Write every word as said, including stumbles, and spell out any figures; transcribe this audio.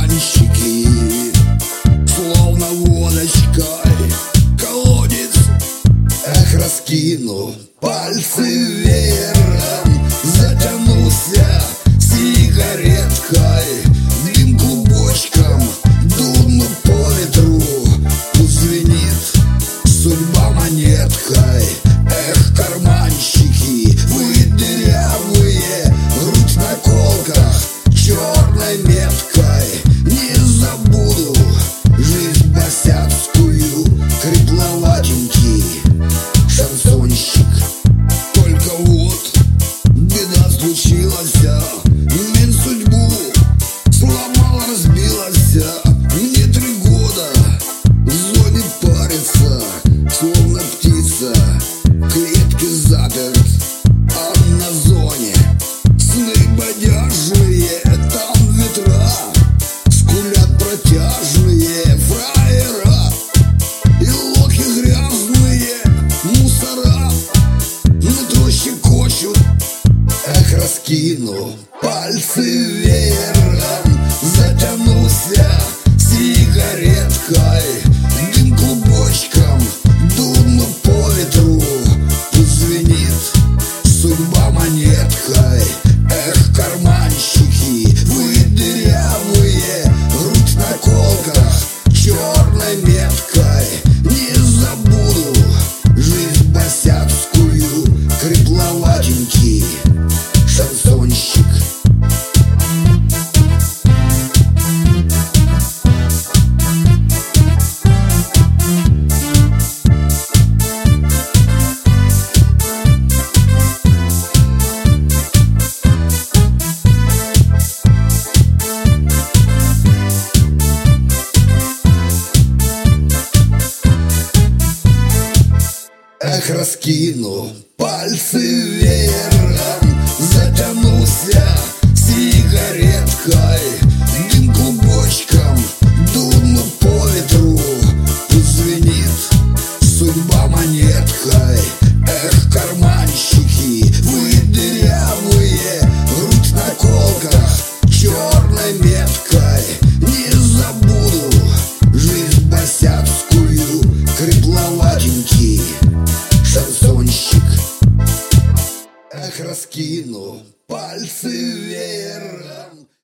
карманщики, словно водочкой колодец. Эх, раскину пальцы веером, затянулся сигареткой, дым клубочком дуну по ветру, узвенит судьба монеткой. Эх, карманщики, вы дырявые, грудь на колках черной меткой. Не забуду жизнь босяцкую, хрипловатенький шансонщик. Только вот беда случилась, мен судьбу сломала, разбилась. Мне три года в зоне парится, словно птица в клетке заперт. А на зоне сны бодяжные, там ветра скулят протяжные фраера и лохи грязные мусора нутро щекочут. Эх, раскину пальцы веером, затянулся сигареткой, дым клубочком дуну по ветру, узвенит судьба монеткой. Эх, карманщики, вы дырявые, грудь на колках черной меткой. Не забуду жизнь босяцкую, хрипловатенький шансонщик. Эх, раскину пальцы веером, затянулся сигареткой, дым клубочком дуну по ветру, узвенит судьба монеткой. Эх, карманщики, вы дырявые, грудь на колках черной меткой. Не забуду жизнь босяцкую, хрипловатенький шансонщик. Эх, раскину пальцы веером.